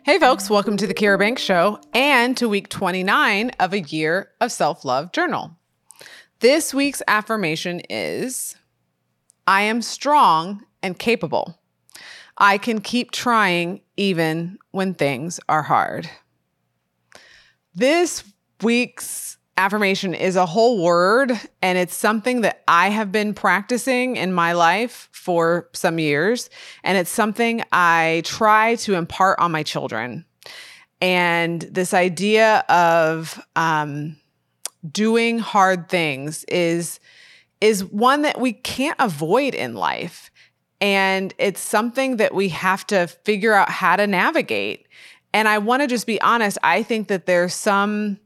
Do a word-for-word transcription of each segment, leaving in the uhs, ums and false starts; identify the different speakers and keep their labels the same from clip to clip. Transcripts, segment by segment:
Speaker 1: Hey folks, welcome to the Kira Banks Show and to week twenty-nine of a year of self-love journal. This week's affirmation is, I am strong and capable. I can keep trying even when things are hard. This week's affirmation is a whole word, and it's something that I have been practicing in my life for some years, and it's something I try to impart on my children. And this idea of um, doing hard things is, is one that we can't avoid in life. And it's something that we have to figure out how to navigate. And I want to just be honest, I think that there's some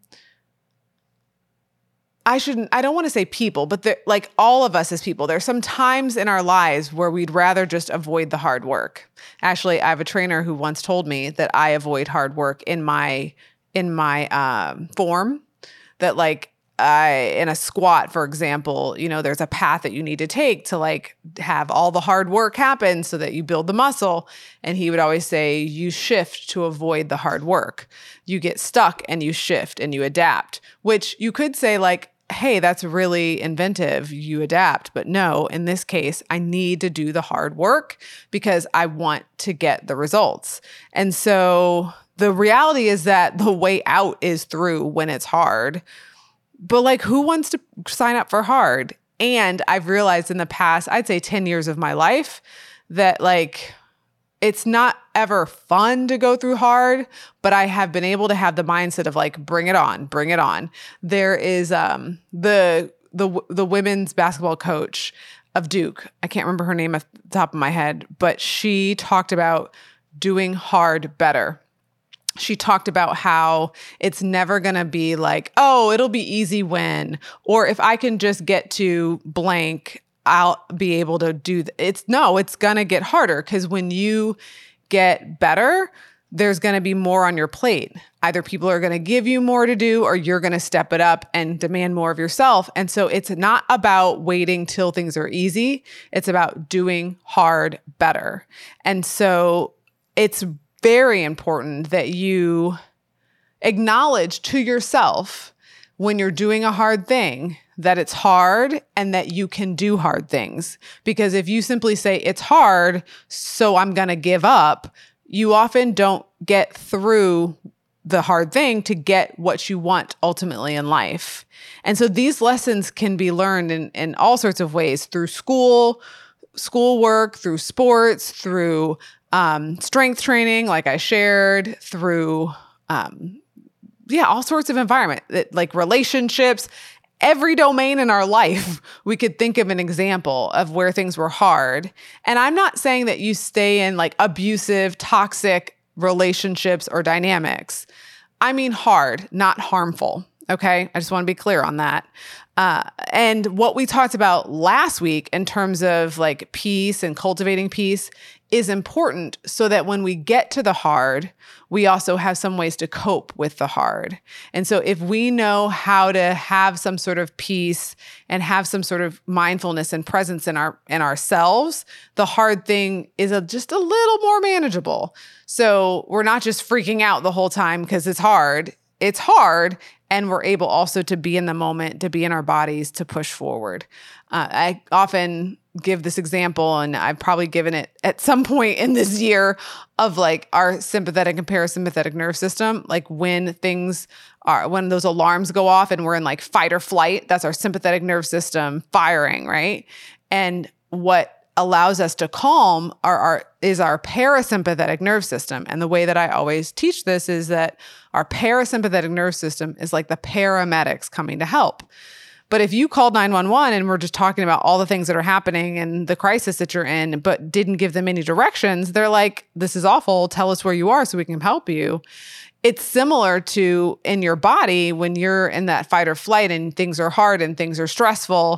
Speaker 1: I shouldn't, I don't want to say people, but there, like all of us as people, there's some times in our lives where we'd rather just avoid the hard work. Actually, I have a trainer who once told me that I avoid hard work in my, in my um, form, that like I, in a squat, for example, you know, there's a path that you need to take to like have all the hard work happen so that you build the muscle. And he would always say, you shift to avoid the hard work. You get stuck and you shift and you adapt, which you could say like, hey, that's really inventive. You adapt. But no, in this case, I need to do the hard work because I want to get the results. And so the reality is that the way out is through when it's hard. But like, who wants to sign up for hard? And I've realized in the past, I'd say ten years of my life, that like, it's not ever fun to go through hard, but I have been able to have the mindset of like, bring it on, bring it on. There is um, the the the women's basketball coach of Duke. I can't remember her name off the top of my head, but she talked about doing hard better. She talked about how it's never going to be like, oh, it'll be easy when, or if I can just get to blank, I'll be able to do th- it's no, it's going to get harder because when you get better, there's going to be more on your plate. Either people are going to give you more to do or you're going to step it up and demand more of yourself. And so it's not about waiting till things are easy. It's about doing hard better. And so it's very important that you acknowledge to yourself when you're doing a hard thing that it's hard and that you can do hard things. Because if you simply say it's hard, so I'm going to give up, you often don't get through the hard thing to get what you want ultimately in life. And so these lessons can be learned in, in all sorts of ways, through school, schoolwork, through sports, through um, strength training, like I shared, through um, yeah, all sorts of environment, like relationships. Every domain in our life, we could think of an example of where things were hard. And I'm not saying that you stay in like abusive, toxic relationships or dynamics. I mean hard, not harmful. Okay. I just want to be clear on that. Uh, and what we talked about last week in terms of like peace and cultivating peace is important so that when we get to the hard, we also have some ways to cope with the hard. And so if we know how to have some sort of peace and have some sort of mindfulness and presence in our in ourselves, the hard thing is a, just a little more manageable. So we're not just freaking out the whole time because it's hard. It's hard. And we're able also to be in the moment, to be in our bodies, to push forward. Uh, I often give this example, and I've probably given it at some point in this year, of like our sympathetic and parasympathetic nerve system. Like when things are, when those alarms go off and we're in like fight or flight, that's our sympathetic nerve system firing, right? And what allows us to calm our, our is our parasympathetic nerve system. And the way that I always teach this is that our parasympathetic nerve system is like the paramedics coming to help. But if you called nine one one and we're just talking about all the things that are happening and the crisis that you're in, but didn't give them any directions, they're like, this is awful. Tell us where you are so we can help you. It's similar to in your body when you're in that fight or flight and things are hard and things are stressful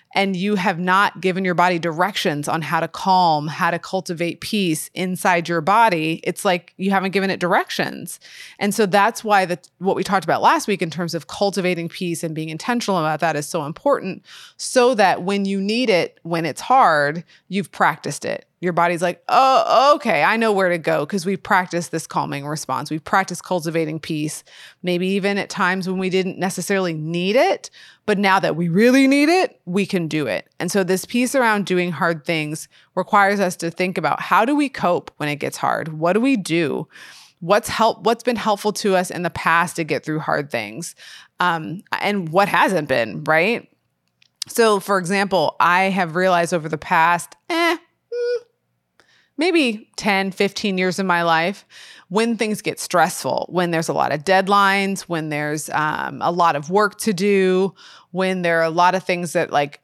Speaker 1: and you have not given your body directions on how to calm, how to cultivate peace inside your body, it's like you haven't given it directions. And so that's why the, what we talked about last week in terms of cultivating peace and being intentional about that is so important, so that when you need it, when it's hard, you've practiced it. Your body's like, oh, okay, I know where to go because we've practiced this calming response. We've practiced cultivating peace, maybe even at times when we didn't necessarily need it. But now that we really need it, we can do it. And so this piece around doing hard things requires us to think about, how do we cope when it gets hard? What do we do? What's help? What's been helpful to us in the past to get through hard things? Um, and what hasn't been, right? So for example, I have realized over the past, eh, maybe ten, fifteen years of my life, when things get stressful, when there's a lot of deadlines, when there's um, a lot of work to do, when there are a lot of things that like,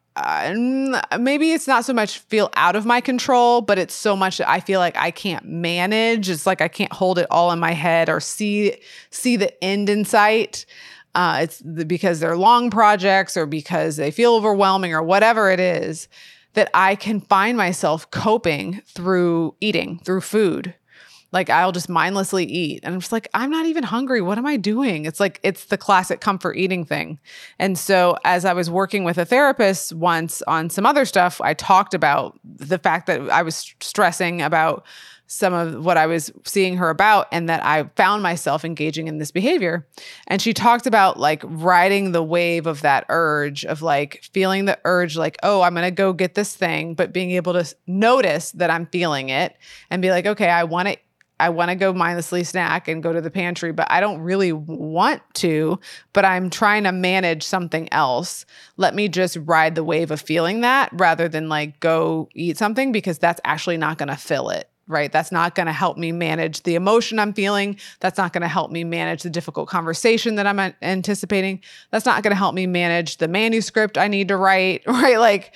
Speaker 1: uh, maybe it's not so much feel out of my control, but it's so much that I feel like I can't manage. It's like I can't hold it all in my head or see, see the end in sight. Uh, it's the, because they're long projects or because they feel overwhelming or whatever it is, that I can find myself coping through eating, through food. Like I'll just mindlessly eat. And I'm just like, I'm not even hungry. What am I doing? It's like, it's the classic comfort eating thing. And so as I was working with a therapist once on some other stuff, I talked about the fact that I was stressing about some of what I was seeing her about and that I found myself engaging in this behavior. And she talked about like riding the wave of that urge of like feeling the urge, like, oh, I'm going to go get this thing, but being able to notice that I'm feeling it and be like, okay, I want to, I want to go mindlessly snack and go to the pantry, but I don't really want to, but I'm trying to manage something else. Let me just ride the wave of feeling that rather than like go eat something, because that's actually not going to fill it. Right? That's not going to help me manage the emotion I'm feeling. That's not going to help me manage the difficult conversation that I'm anticipating. That's not going to help me manage the manuscript I need to write, right? Like,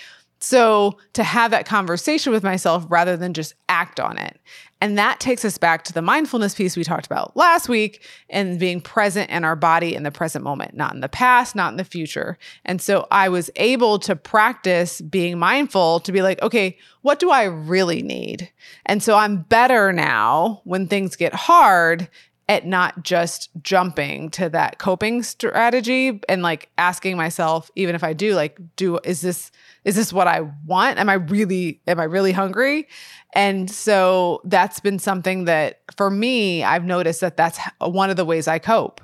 Speaker 1: so to have that conversation with myself rather than just act on it. And that takes us back to the mindfulness piece we talked about last week and being present in our body in the present moment, not in the past, not in the future. And so I was able to practice being mindful to be like, okay, what do I really need? And so I'm better now when things get hard at not just jumping to that coping strategy and like asking myself, even if I do, like, do, is this, is this what I want? Am I really, am I really hungry? And so that's been something that for me, I've noticed that that's one of the ways I cope.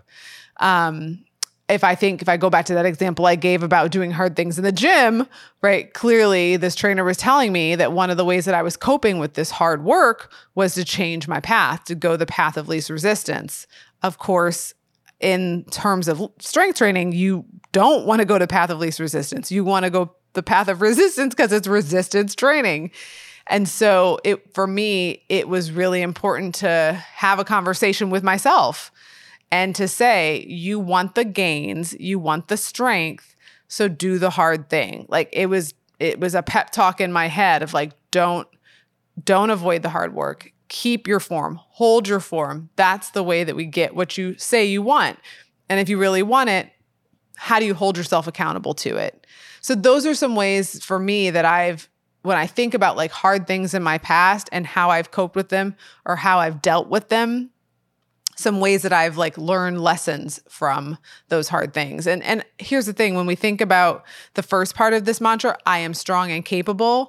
Speaker 1: Um, if I think, if I go back to that example I gave about doing hard things in the gym, right? Clearly this trainer was telling me that one of the ways that I was coping with this hard work was to change my path, to go the path of least resistance. Of course, in terms of strength training, you don't want to go to path of least resistance. You want to go the path of resistance because it's resistance training. And so it, for me, it was really important to have a conversation with myself and to say, you want the gains, you want the strength, so do the hard thing. Like it was, it was a pep talk in my head of like, don't, don't avoid the hard work. Keep your form, hold your form. That's the way that we get what you say you want. And if you really want it, how do you hold yourself accountable to it? So those are some ways for me that I've, when I think about like hard things in my past and how I've coped with them or how I've dealt with them, some ways that I've like learned lessons from those hard things. And and here's the thing, when we think about the first part of this mantra, I am strong and capable,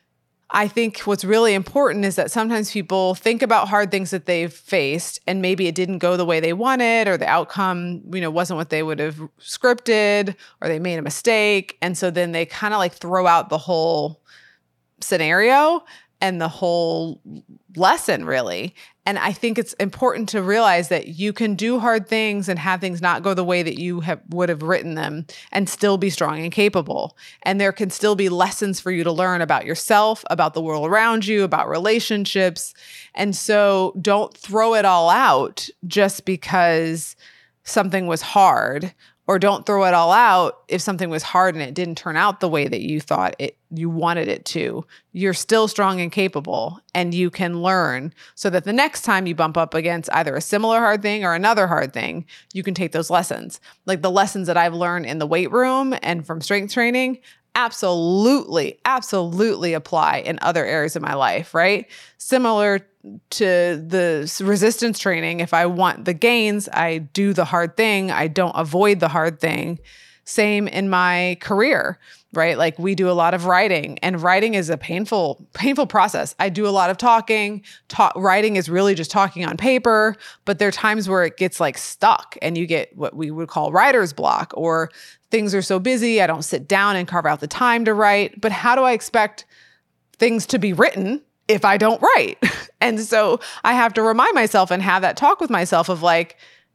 Speaker 1: I think what's really important is that sometimes people think about hard things that they've faced and maybe it didn't go the way they wanted or the outcome, you know, wasn't what they would have scripted or they made a mistake. And so then they kind of like throw out the whole scenario and the whole lesson really. And I think it's important to realize that you can do hard things and have things not go the way that you have, would have written them and still be strong and capable. And there can still be lessons for you to learn about yourself, about the world around you, about relationships. And so don't throw it all out just because something was hard, or don't throw it all out if something was hard and it didn't turn out the way that you thought it you wanted it to. You're still strong and capable, and you can learn so that the next time you bump up against either a similar hard thing or another hard thing, you can take those lessons. Like the lessons that I've learned in the weight room and from strength training, absolutely, absolutely apply in other areas of my life, right? Similar to the resistance training, if I want the gains, I do the hard thing. I don't avoid the hard thing. Same in my career, right? Like we do a lot of writing, and writing is a painful, painful process. I do a lot of talking. Talk, writing is really just talking on paper, but there are times where it gets like stuck and you get what we would call writer's block, or things are so busy, I don't sit down and carve out the time to write. But how do I expect things to be written if I don't write? And so I have to remind myself and have that talk with myself of like,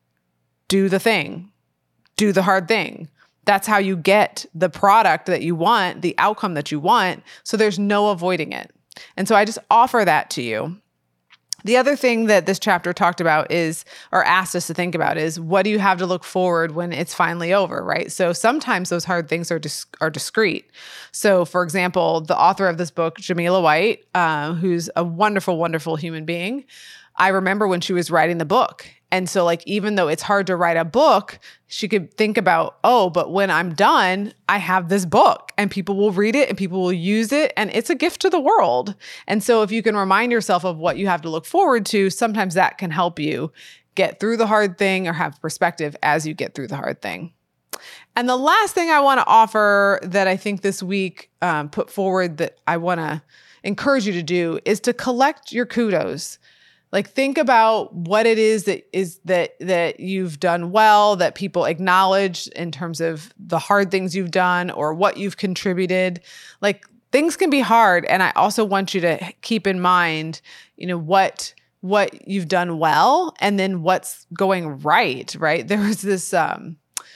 Speaker 1: do the thing, do the hard thing. That's how you get the product that you want, the outcome that you want. So there's no avoiding it. And so I just offer that to you. The other thing that this chapter talked about is, or asked us to think about is, what do you have to look forward when it's finally over, right? So sometimes those hard things are dis- are discrete. So for example, the author of this book, Jamila White, uh, who's a wonderful, wonderful human being, I remember when she was writing the book. And so like, even though it's hard to write a book, she could think about, oh, but when I'm done, I have this book and people will read it and people will use it and it's a gift to the world. And so if you can remind yourself of what you have to look forward to, sometimes that can help you get through the hard thing or have perspective as you get through the hard thing. And the last thing I want to offer that I think this week um, put forward that I want to encourage you to do is to collect your kudos. Like think about what it is that is that that you've done well, that people acknowledge in terms of the hard things you've done or what you've contributed. Like things can be hard, and I also want you to keep in mind, you know, what what you've done well and then what's going right, right? There was this um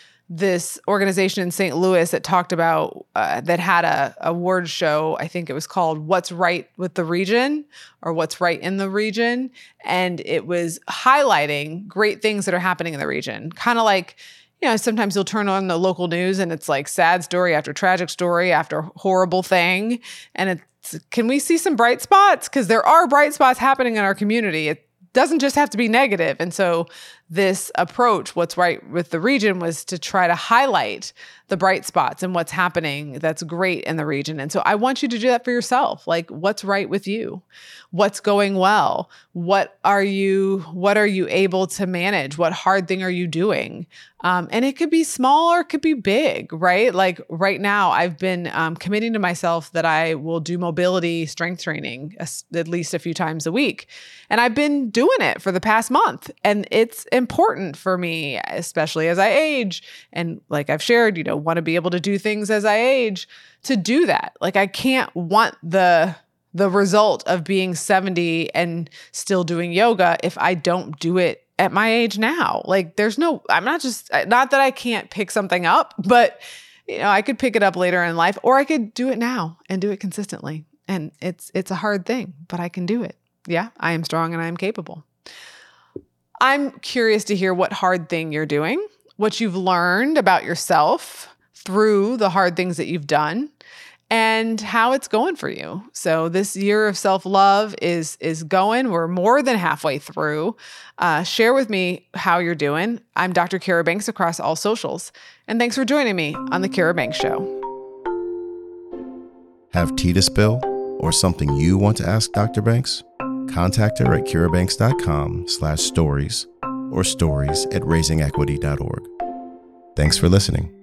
Speaker 1: this organization in Saint Louis that talked about, uh, that had a award show. I think it was called What's Right with the Region or What's Right in the Region. And it was highlighting great things that are happening in the region. Kind of like, you know, sometimes you'll turn on the local news and it's like sad story after tragic story after horrible thing. And it's, can we see some bright spots? Because there are bright spots happening in our community. It doesn't just have to be negative. And so this approach, What's Right with the Region, was to try to highlight the bright spots and what's happening that's great in the region. And so I want you to do that for yourself. Like, what's right with you? What's going well? What are you, what are you able to manage? What hard thing are you doing? Um, and it could be small or it could be big, right? Like right now, I've been um, committing to myself that I will do mobility strength training at least a few times a week. And I've been doing it for the past month. And it's important for me, especially as I age. And like I've shared, you know, want to be able to do things as I age, to do that. Like I can't want the the result of being seventy and still doing yoga if I don't do it at my age now. Like there's no, I'm not just, not that I can't pick something up, but you know, I could pick it up later in life, or I could do it now and do it consistently. And it's, it's a hard thing, but I can do it. Yeah, I am strong and I am capable. I'm curious to hear what hard thing you're doing, what you've learned about yourself through the hard things that you've done, and how it's going for you. So this year of self-love is is going. We're more than halfway through. Uh, share with me how you're doing. I'm Doctor Kara Banks across all socials. And thanks for joining me on The Kara Banks Show.
Speaker 2: Have tea to spill or something you want to ask Doctor Banks? Contact her at karabanks.com slash stories or stories at raisingequity dot org. Thanks for listening.